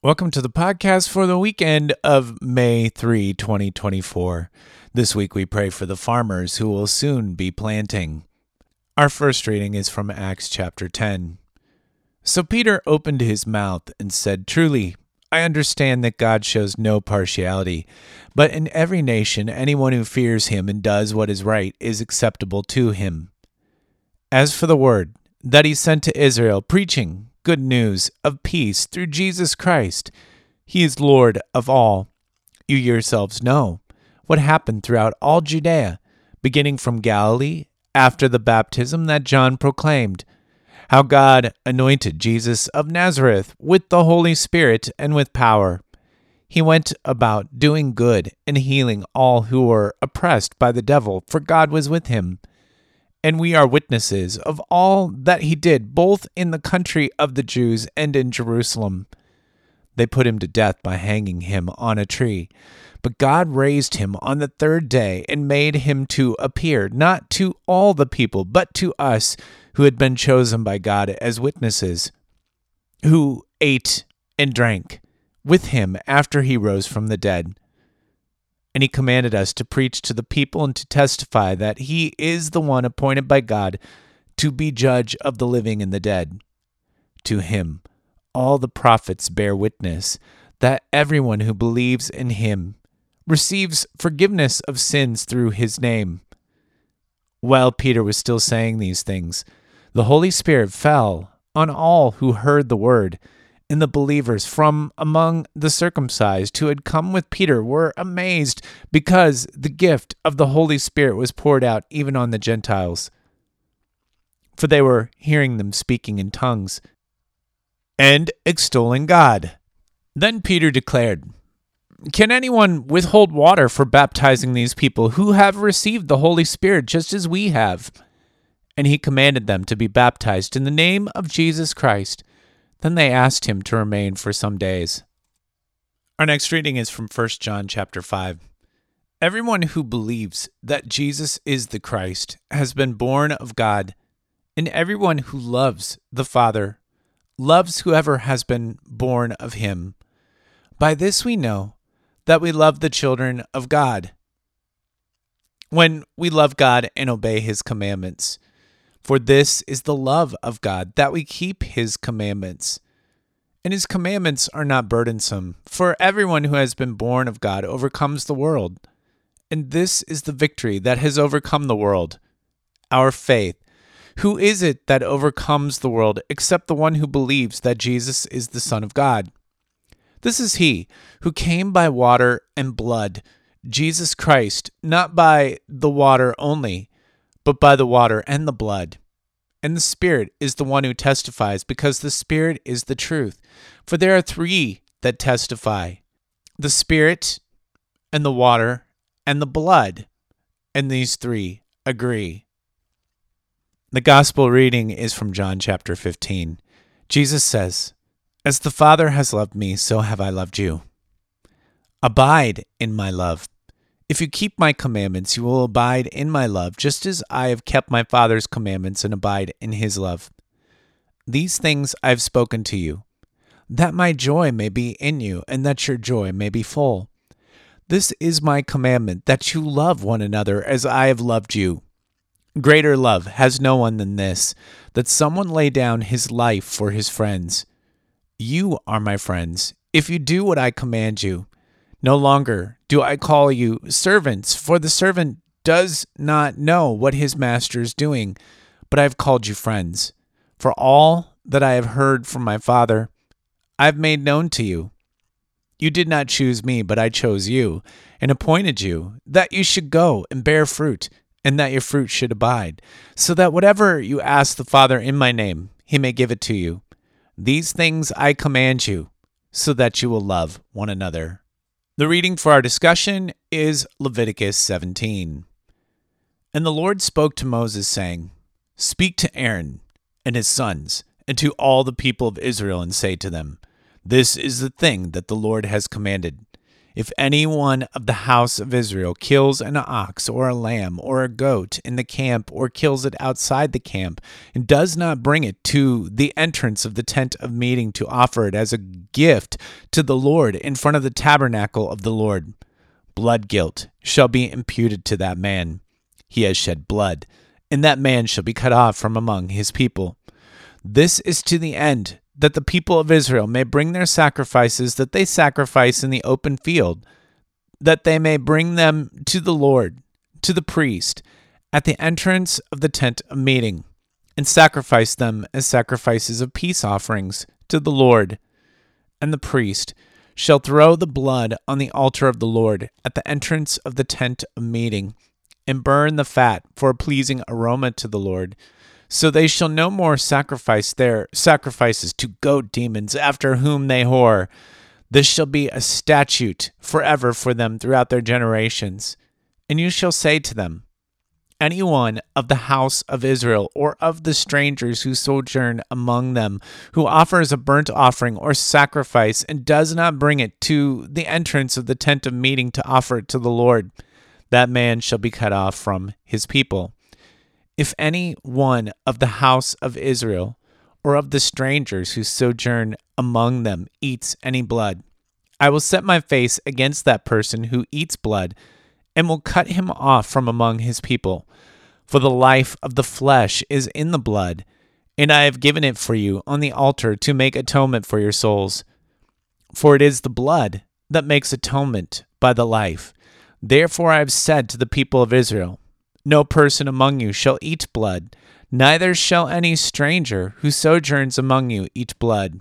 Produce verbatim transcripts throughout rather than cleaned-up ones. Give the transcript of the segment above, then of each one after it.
Welcome to the podcast for the weekend of May third, twenty twenty-four. This week we pray for the farmers who will soon be planting. Our first reading is from Acts chapter ten. So Peter opened his mouth and said, "Truly, I understand that God shows no partiality, but in every nation anyone who fears him and does what is right is acceptable to him. As for the word that he sent to Israel, preaching good news of peace through Jesus Christ, he is Lord of all. You yourselves know what happened throughout all Judea, beginning from Galilee after the baptism that John proclaimed, how God anointed Jesus of Nazareth with the Holy Spirit and with power. He went about doing good and healing all who were oppressed by the devil, for God was with him. And we are witnesses of all that he did, both in the country of the Jews and in Jerusalem. They put him to death by hanging him on a tree. But God raised him on the third day and made him to appear, not to all the people, but to us who had been chosen by God as witnesses, who ate and drank with him after he rose from the dead. And he commanded us to preach to the people and to testify that he is the one appointed by God to be judge of the living and the dead. To him, all the prophets bear witness that everyone who believes in him receives forgiveness of sins through his name." While Peter was still saying these things, the Holy Spirit fell on all who heard the word. And the believers from among the circumcised who had come with Peter were amazed because the gift of the Holy Spirit was poured out even on the Gentiles. For they were hearing them speaking in tongues and extolling God. Then Peter declared, "Can anyone withhold water for baptizing these people who have received the Holy Spirit just as we have?" And he commanded them to be baptized in the name of Jesus Christ. Then they asked him to remain for some days. Our next reading is from First John chapter five. Everyone who believes that Jesus is the Christ has been born of God, and everyone who loves the Father loves whoever has been born of him. By this we know that we love the children of God, when we love God and obey his commandments. For this is the love of God, that we keep his commandments. And his commandments are not burdensome, for everyone who has been born of God overcomes the world. And this is the victory that has overcome the world, our faith. Who is it that overcomes the world except the one who believes that Jesus is the Son of God? This is he who came by water and blood, Jesus Christ, not by the water only, but by the water and the blood. And the Spirit is the one who testifies, because the Spirit is the truth. For there are three that testify, the Spirit and the water and the blood, and these three agree. The Gospel reading is from John chapter fifteen. Jesus says, "As the Father has loved me, so have I loved you. Abide in my love. If you keep my commandments, you will abide in my love, just as I have kept my Father's commandments and abide in his love. These things I have spoken to you, that my joy may be in you, and that your joy may be full. This is my commandment, that you love one another as I have loved you. Greater love has no one than this, that someone lay down his life for his friends. You are my friends, if you do what I command you. No longer do I call you servants, for the servant does not know what his master is doing, but I have called you friends. For all that I have heard from my Father, I have made known to you. You did not choose me, but I chose you, and appointed you, that you should go and bear fruit, and that your fruit should abide, so that whatever you ask the Father in my name, he may give it to you. These things I command you, so that you will love one another." The reading for our discussion is Leviticus seventeen. And the Lord spoke to Moses, saying, "Speak to Aaron and his sons, and to all the people of Israel, and say to them, This is the thing that the Lord has commanded. If any one of the house of Israel kills an ox or a lamb or a goat in the camp, or kills it outside the camp, and does not bring it to the entrance of the tent of meeting to offer it as a gift to the Lord in front of the tabernacle of the Lord. Blood guilt shall be imputed to that man. He has shed blood, and that man shall be cut off from among his people. This is to the end that the people of Israel may bring their sacrifices that they sacrifice in the open field, that they may bring them to the Lord, to the priest, at the entrance of the tent of meeting, and sacrifice them as sacrifices of peace offerings to the Lord. And the priest shall throw the blood on the altar of the Lord at the entrance of the tent of meeting, and burn the fat for a pleasing aroma to the Lord. So they shall no more sacrifice their sacrifices to goat demons after whom they whore. This shall be a statute forever for them throughout their generations. And you shall say to them, any one of the house of Israel or of the strangers who sojourn among them, who offers a burnt offering or sacrifice and does not bring it to the entrance of the tent of meeting to offer it to the Lord, that man shall be cut off from his people. If any one of the house of Israel or of the strangers who sojourn among them eats any blood, I will set my face against that person who eats blood, and will cut him off from among his people. For the life of the flesh is in the blood, and I have given it for you on the altar to make atonement for your souls. For it is the blood that makes atonement by the life. Therefore I have said to the people of Israel, no person among you shall eat blood, neither shall any stranger who sojourns among you eat blood.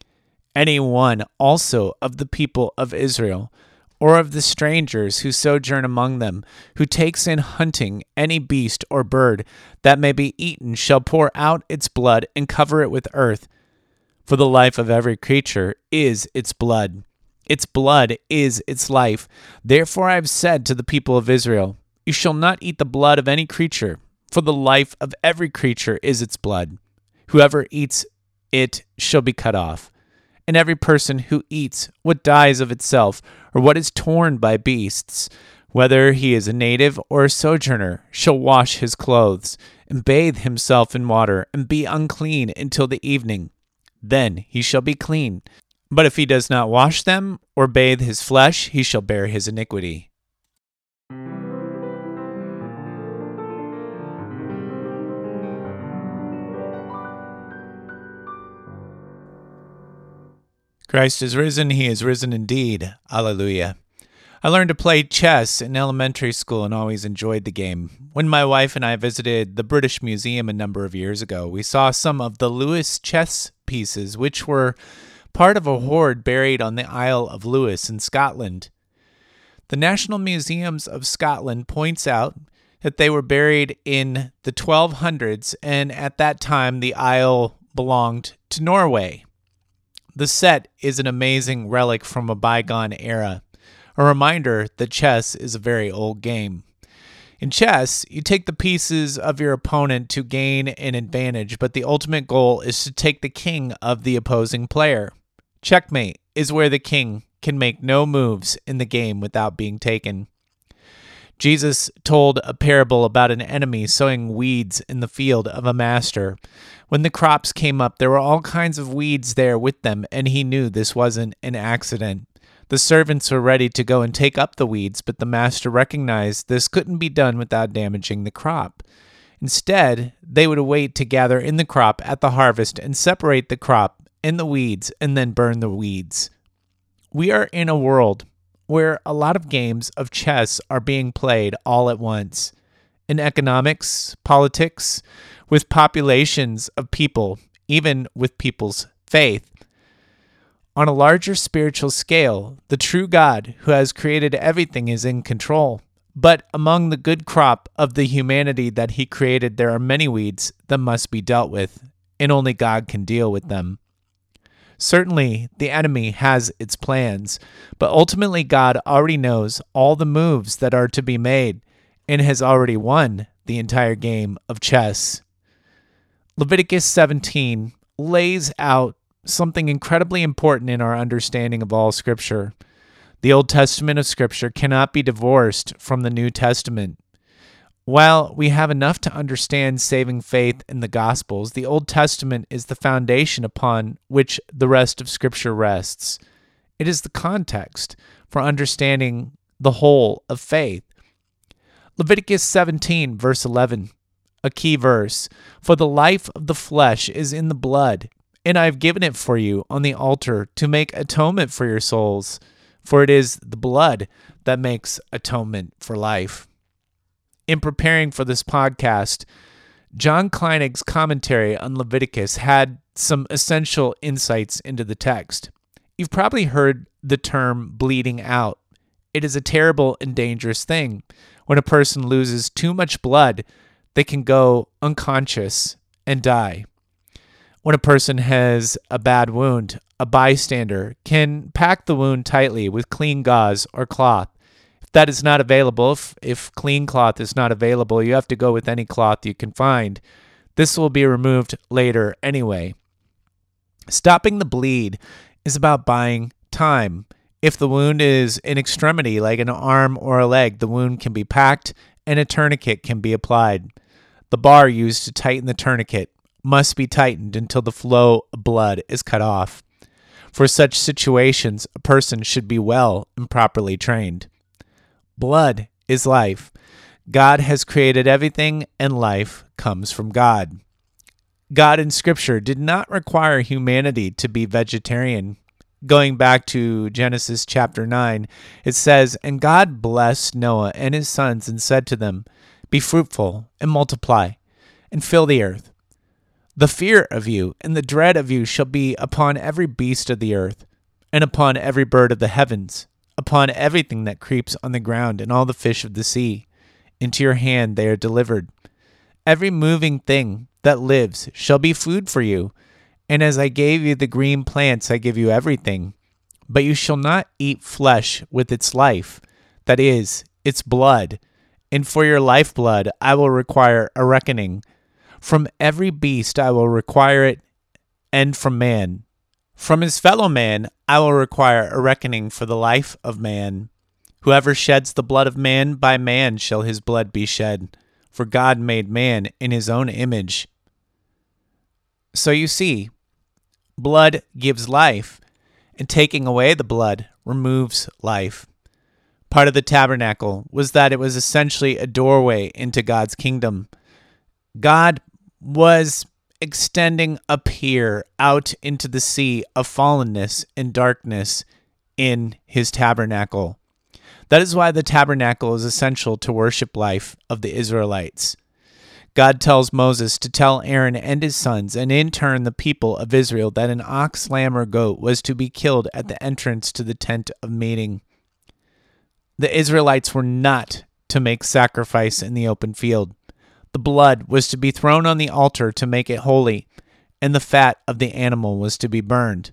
Any one also of the people of Israel, or of the strangers who sojourn among them, who takes in hunting any beast or bird that may be eaten, shall pour out its blood and cover it with earth. For the life of every creature is its blood. Its blood is its life. Therefore I have said to the people of Israel, you shall not eat the blood of any creature, for the life of every creature is its blood. Whoever eats it shall be cut off. And every person who eats what dies of itself, or what is torn by beasts, whether he is a native or a sojourner, shall wash his clothes, and bathe himself in water, and be unclean until the evening. Then he shall be clean. But if he does not wash them, or bathe his flesh, he shall bear his iniquity. Christ is risen, he is risen indeed. Alleluia. I learned to play chess in elementary school and always enjoyed the game. When my wife and I visited the British Museum a number of years ago, we saw some of the Lewis chess pieces, which were part of a hoard buried on the Isle of Lewis in Scotland. The National Museums of Scotland points out that they were buried in the twelve hundreds, and at that time the isle belonged to Norway. The set is an amazing relic from a bygone era, a reminder that chess is a very old game. In chess, you take the pieces of your opponent to gain an advantage, but the ultimate goal is to take the king of the opposing player. Checkmate is where the king can make no moves in the game without being taken. Jesus told a parable about an enemy sowing weeds in the field of a master. When the crops came up, there were all kinds of weeds there with them, and he knew this wasn't an accident. The servants were ready to go and take up the weeds, but the master recognized this couldn't be done without damaging the crop. Instead, they would wait to gather in the crop at the harvest and separate the crop and the weeds and then burn the weeds. We are in a world where a lot of games of chess are being played all at once. In economics, politics, with populations of people, even with people's faith. On a larger spiritual scale, the true God who has created everything is in control. But among the good crop of the humanity that he created, there are many weeds that must be dealt with, and only God can deal with them. Certainly, the enemy has its plans, but ultimately God already knows all the moves that are to be made and has already won the entire game of chess. Leviticus seventeen lays out something incredibly important in our understanding of all Scripture. The Old Testament of Scripture cannot be divorced from the New Testament. While we have enough to understand saving faith in the Gospels, the Old Testament is the foundation upon which the rest of Scripture rests. It is the context for understanding the whole of faith. Leviticus seventeen, verse eleven, a key verse. For the life of the flesh is in the blood, and I have given it for you on the altar to make atonement for your souls. For it is the blood that makes atonement for life. In preparing for this podcast, John Kleinig's commentary on Leviticus had some essential insights into the text. You've probably heard the term bleeding out. It is a terrible and dangerous thing. When a person loses too much blood, they can go unconscious and die. When a person has a bad wound, a bystander can pack the wound tightly with clean gauze or cloth. If that is not available, if, if clean cloth is not available, you have to go with any cloth you can find. This will be removed later anyway. Stopping the bleed is about buying time. If the wound is an extremity, like an arm or a leg, the wound can be packed and a tourniquet can be applied. The bar used to tighten the tourniquet must be tightened until the flow of blood is cut off. For such situations, a person should be well and properly trained. Blood is life. God has created everything, and life comes from God. God in Scripture did not require humanity to be vegetarian. Going back to Genesis chapter nine, it says, And God blessed Noah and his sons and said to them, Be fruitful and multiply, and fill the earth. The fear of you and the dread of you shall be upon every beast of the earth, and upon every bird of the heavens, upon everything that creeps on the ground, and all the fish of the sea. Into your hand they are delivered. Every moving thing that lives shall be food for you. And as I gave you the green plants, I give you everything. But you shall not eat flesh with its life, that is, its blood. And for your lifeblood I will require a reckoning. From every beast I will require it, and from man. From his fellow man I will require a reckoning for the life of man. Whoever sheds the blood of man, by man shall his blood be shed. For God made man in his own image. So you see, blood gives life, and taking away the blood removes life. Part of the tabernacle was that it was essentially a doorway into God's kingdom. God was extending a pier out into the sea of fallenness and darkness in his tabernacle. That is why the tabernacle is essential to worship life of the Israelites. God tells Moses to tell Aaron and his sons, and in turn the people of Israel, that an ox, lamb, or goat was to be killed at the entrance to the tent of meeting. The Israelites were not to make sacrifice in the open field. The blood was to be thrown on the altar to make it holy, and the fat of the animal was to be burned.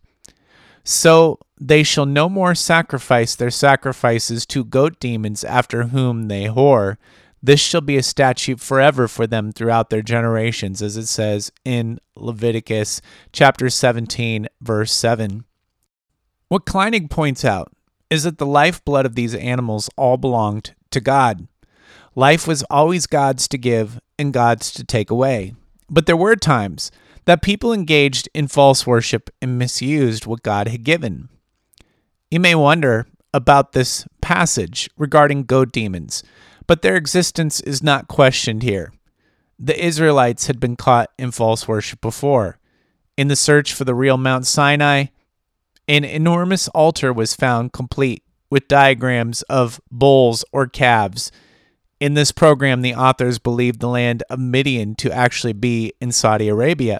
So they shall no more sacrifice their sacrifices to goat demons after whom they whore. This shall be a statute forever for them throughout their generations, as it says in Leviticus chapter seventeen, verse seven. What Kleinig points out is that the lifeblood of these animals all belonged to God. Life was always God's to give and God's to take away. But there were times that people engaged in false worship and misused what God had given. You may wonder about this passage regarding goat demons, but their existence is not questioned here. The Israelites had been caught in false worship before. In the search for the real Mount Sinai, an enormous altar was found complete with diagrams of bulls or calves. In this program, the authors believed the land of Midian to actually be in Saudi Arabia.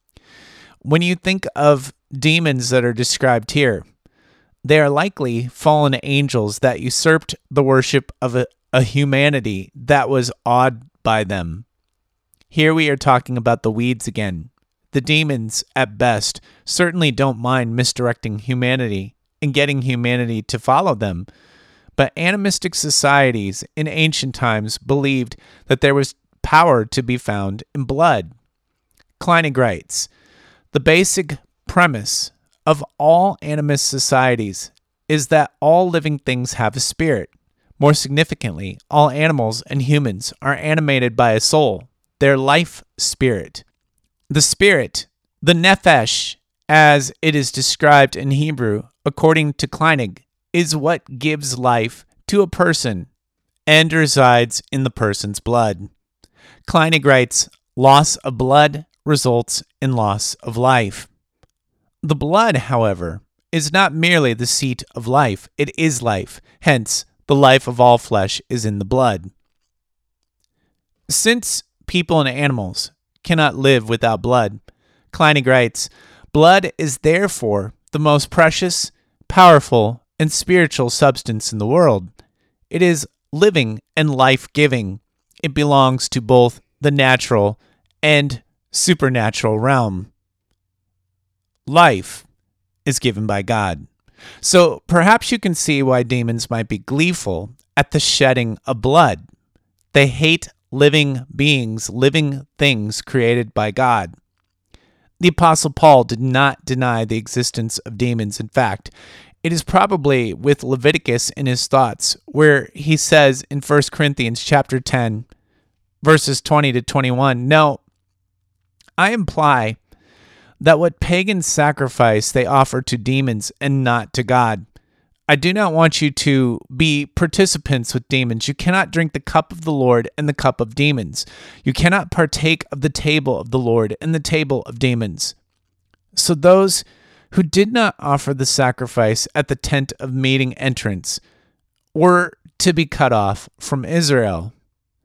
When you think of demons that are described here, they are likely fallen angels that usurped the worship of a, a humanity that was awed by them. Here we are talking about the weeds again. The demons, at best, certainly don't mind misdirecting humanity and getting humanity to follow them. But animistic societies in ancient times believed that there was power to be found in blood. Kleinig writes, the basic premise of all animist societies is that all living things have a spirit. More significantly, all animals and humans are animated by a soul, their life spirit. The spirit, the nephesh, as it is described in Hebrew, according to Kleinig, is what gives life to a person and resides in the person's blood. Kleinig writes, loss of blood results in loss of life. The blood, however, is not merely the seat of life, it is life. Hence, the life of all flesh is in the blood. Since people and animals cannot live without blood, Kleinig writes, blood is therefore the most precious, powerful, and spiritual substance in the world. It is living and life-giving. It belongs to both the natural and supernatural realm. Life is given by God. So perhaps you can see why demons might be gleeful at the shedding of blood. They hate living beings, living things created by God. The Apostle Paul did not deny the existence of demons. In fact, it is probably with Leviticus in his thoughts, where he says in First Corinthians chapter ten, verses twenty to twenty-one, no, I imply that what pagans sacrifice they offer to demons and not to God. I do not want you to be participants with demons. You cannot drink the cup of the Lord and the cup of demons. You cannot partake of the table of the Lord and the table of demons. So those who did not offer the sacrifice at the tent of meeting entrance were to be cut off from Israel.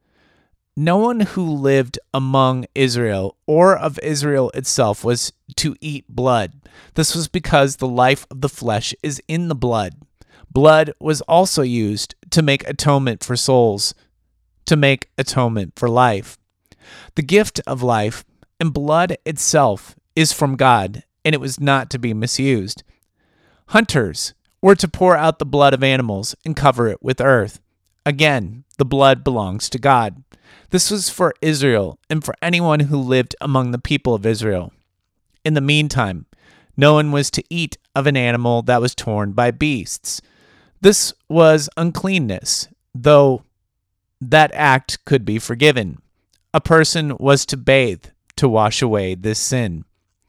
No one who lived among Israel or of Israel itself was to eat blood. This was because the life of the flesh is in the blood. Blood was also used to make atonement for souls, to make atonement for life. The gift of life and blood itself is from God, and it was not to be misused. Hunters were to pour out the blood of animals and cover it with earth. Again, the blood belongs to God. This was for Israel and for anyone who lived among the people of Israel. In the meantime, no one was to eat of an animal that was torn by beasts. This was uncleanness, though that act could be forgiven. A person was to bathe to wash away this sin.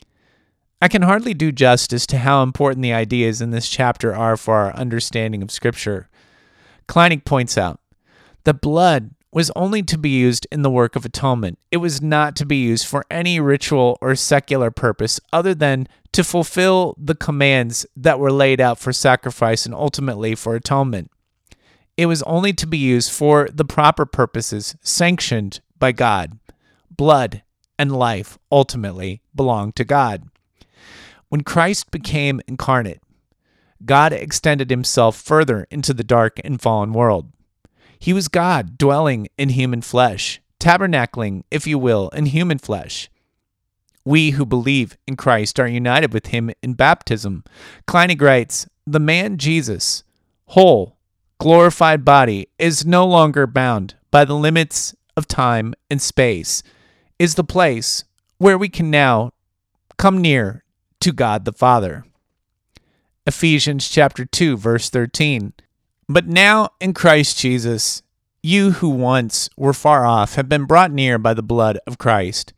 I can hardly do justice to how important the ideas in this chapter are for our understanding of Scripture. Kleinig points out that blood was only to be used in the work of atonement. It was not to be used for any ritual or secular purpose other than to fulfill the commands that were laid out for sacrifice and ultimately for atonement. It was only to be used for the proper purposes sanctioned by God. Blood and life ultimately belong to God. When Christ became incarnate, God extended himself further into the dark and fallen world. He was God dwelling in human flesh, tabernacling, if you will, in human flesh. We who believe in Christ are united with him in baptism. Kleinig writes, the man Jesus, whole, glorified body, is no longer bound by the limits of time and space, is the place where we can now come near to God the Father. Ephesians chapter two, verse thirteen. But now in Christ Jesus, you who once were far off have been brought near by the blood of Christ.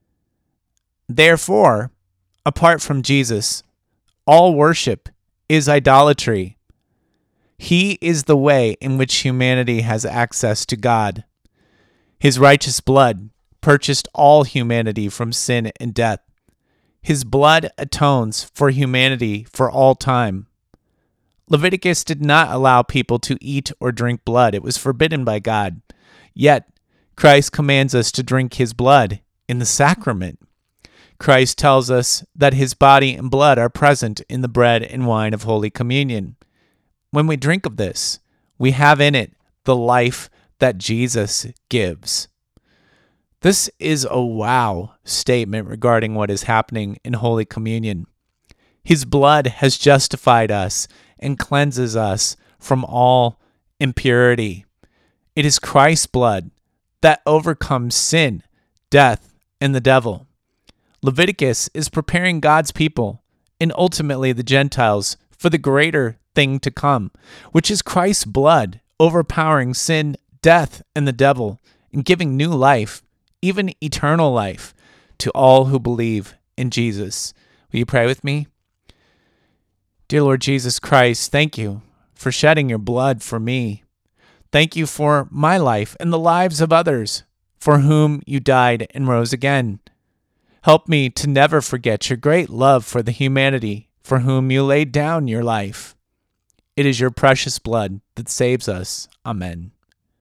Therefore, apart from Jesus, all worship is idolatry. He is the way in which humanity has access to God. His righteous blood purchased all humanity from sin and death. His blood atones for humanity for all time. Leviticus did not allow people to eat or drink blood. It was forbidden by God. Yet, Christ commands us to drink his blood in the sacrament. Christ tells us that his body and blood are present in the bread and wine of Holy Communion. When we drink of this, we have in it the life that Jesus gives. This is a wow statement regarding what is happening in Holy Communion. His blood has justified us and cleanses us from all impurity. It is Christ's blood that overcomes sin, death, and the devil. Leviticus is preparing God's people, and ultimately the Gentiles, for the greater thing to come, which is Christ's blood overpowering sin, death, and the devil, and giving new life, even eternal life, to all who believe in Jesus. Will you pray with me? Dear Lord Jesus Christ, thank you for shedding your blood for me. Thank you for my life and the lives of others for whom you died and rose again. Help me to never forget your great love for the humanity for whom you laid down your life. It is your precious blood that saves us. Amen.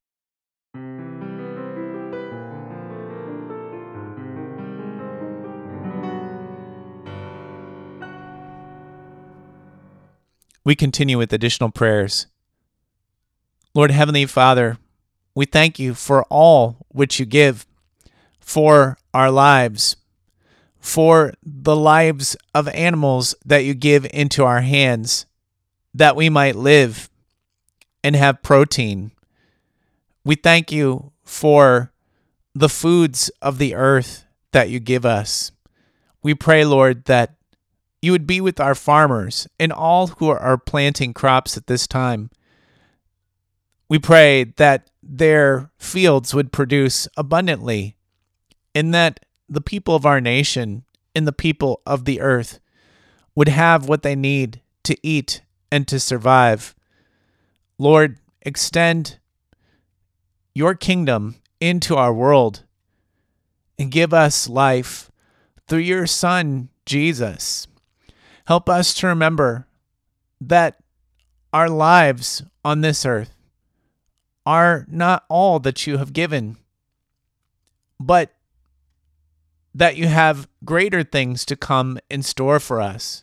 We continue with additional prayers. Lord Heavenly Father, we thank you for all which you give, for our lives, for the lives of animals that you give into our hands, that we might live and have protein. We thank you for the foods of the earth that you give us. We pray, Lord, that you would be with our farmers and all who are planting crops at this time. We pray that their fields would produce abundantly, and that the people of our nation and the people of the earth would have what they need to eat and to survive. Lord, extend your kingdom into our world and give us life through your Son, Jesus. Help us to remember that our lives on this earth are not all that you have given, but that you have greater things to come in store for us.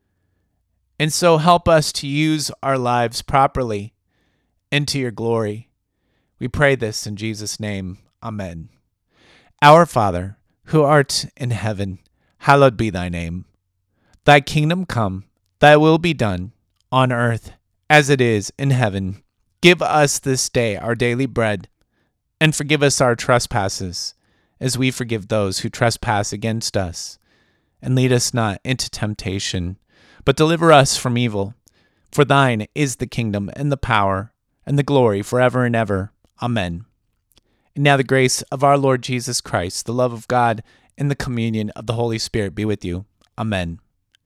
And so help us to use our lives properly and to your glory. We pray this in Jesus' name. Amen. Our Father, who art in heaven, hallowed be thy name. Thy kingdom come, thy will be done, on earth as it is in heaven. Give us this day our daily bread, and forgive us our trespasses, as we forgive those who trespass against us. And lead us not into temptation, but deliver us from evil. For thine is the kingdom, and the power, and the glory forever and ever. Amen. And now the grace of our Lord Jesus Christ, the love of God, and the communion of the Holy Spirit be with you. Amen.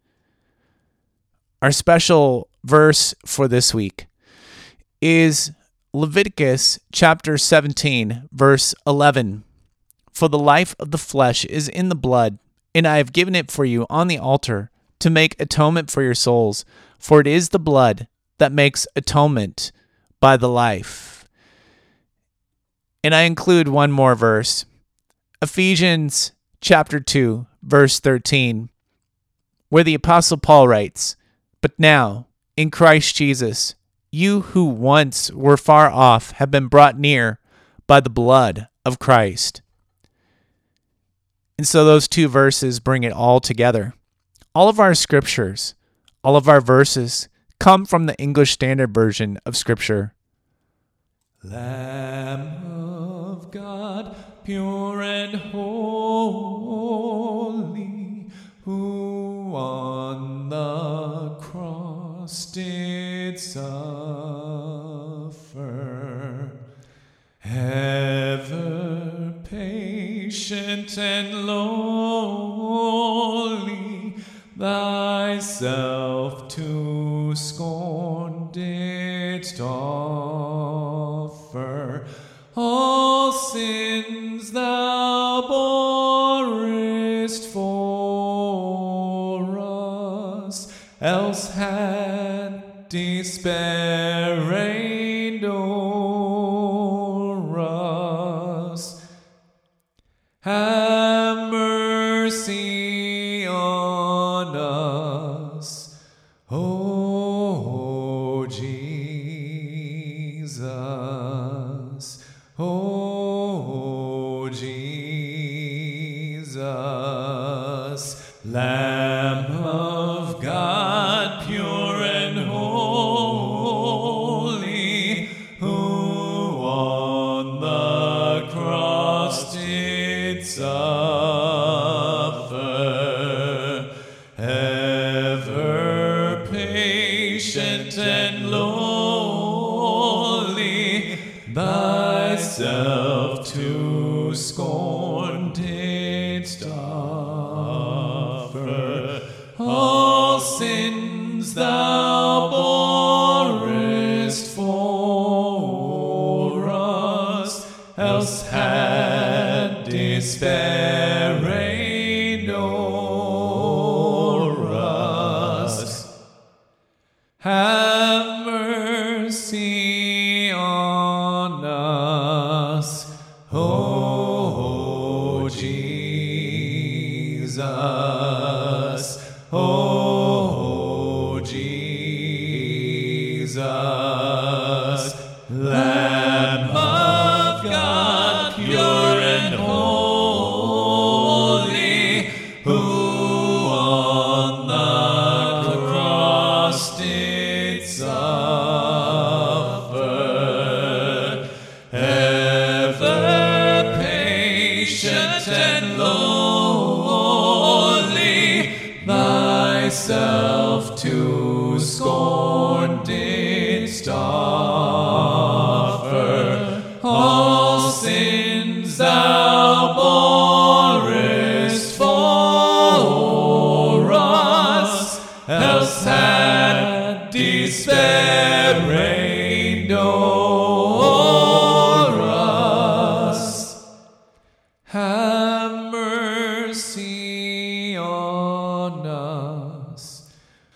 Our special verse for this week is Leviticus chapter seventeen, verse eleven. For the life of the flesh is in the blood, and I have given it for you on the altar to make atonement for your souls, for it is the blood that makes atonement by the life. And I include one more verse, Ephesians chapter two, verse thirteen, where the Apostle Paul writes, "But now, in Christ Jesus, you who once were far off have been brought near by the blood of Christ." And so those two verses bring it all together. All of our scriptures, all of our verses come from the English Standard Version of Scripture. Lamb of God, pure and holy, who on the cross did suffer, ever patient and lowly, thyself to scorn didst offer, all sins thou borest for us, else had despair reigned o'er us. Have mercy on us, O Jesus, O Jesus, Lamb of God, pure and holy, who on the cross did suffer, ever patient and lowly, thyself to scorn didst offer, despair reign o'er us. Have mercy on us, O Jesus. O Jesus. Lamb of God, pure and holy, who on the cross did suffer, ever patient and lowly, thyself to scorn didst offer. All sins thou borest for us, else had despair reigned o'er us. Have mercy on us,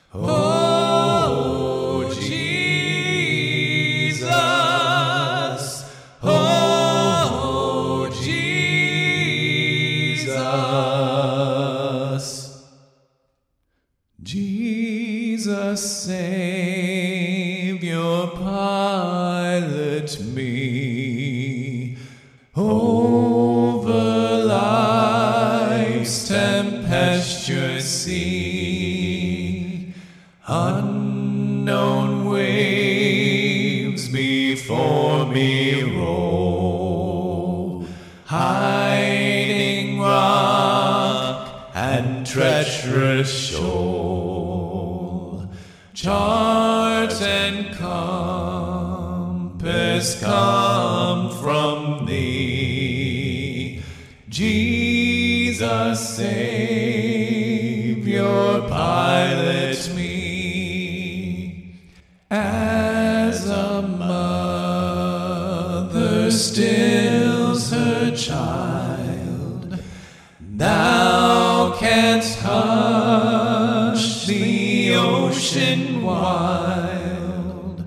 O Jesus. O Jesus. Jesus, Savior, pilot me over life's tempestuous sea. Unknown waves before me roll, hiding rock and treacherous shoal. Chart and compass come from thee, Jesus, Savior, pilot me. As a mother stills her child, thou canst hush the ocean wild.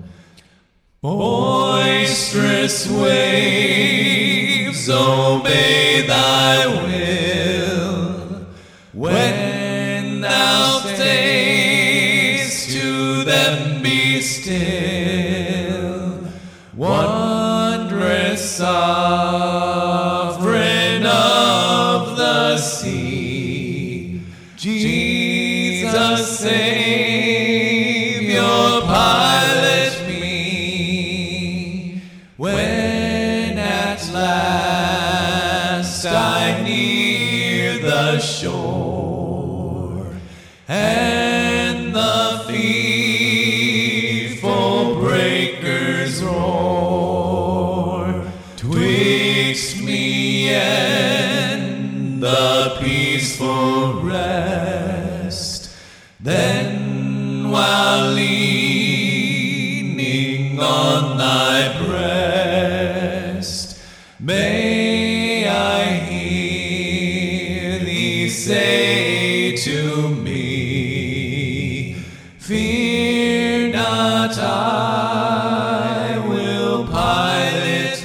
Boisterous waves obey thy will, when thou sayest to them, be still. Wondrous sovereign of the sea, Jesus, Savior, pilot me. When at last I near the shore, and the fearful breakers roar, twixt me and the peaceful rest, then while leaning on thy breast, may I hear thee say to me, fear not, I will pilot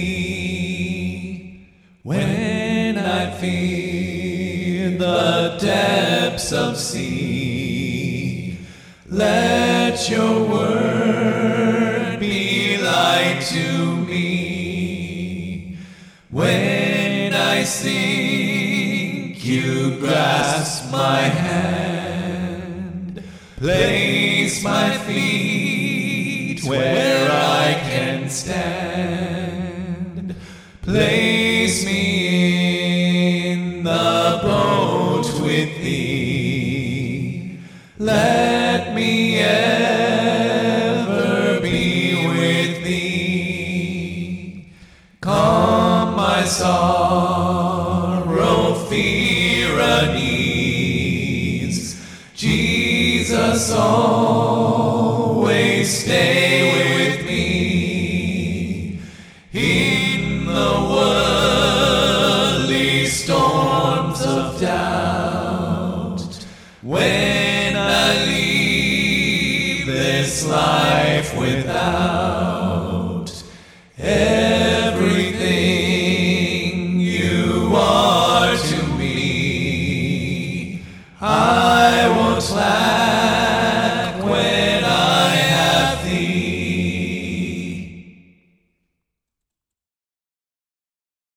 thee. When I fear the depths of sea, let your word be light to me. When I sink, you grasp my hand, place my feet where I can stand. Place me in the boat with thee. Let me ever be with thee. Calm my sorrow, fear, unease. Jesus, always stay with me. In the worldly of doubt. When I leave this life without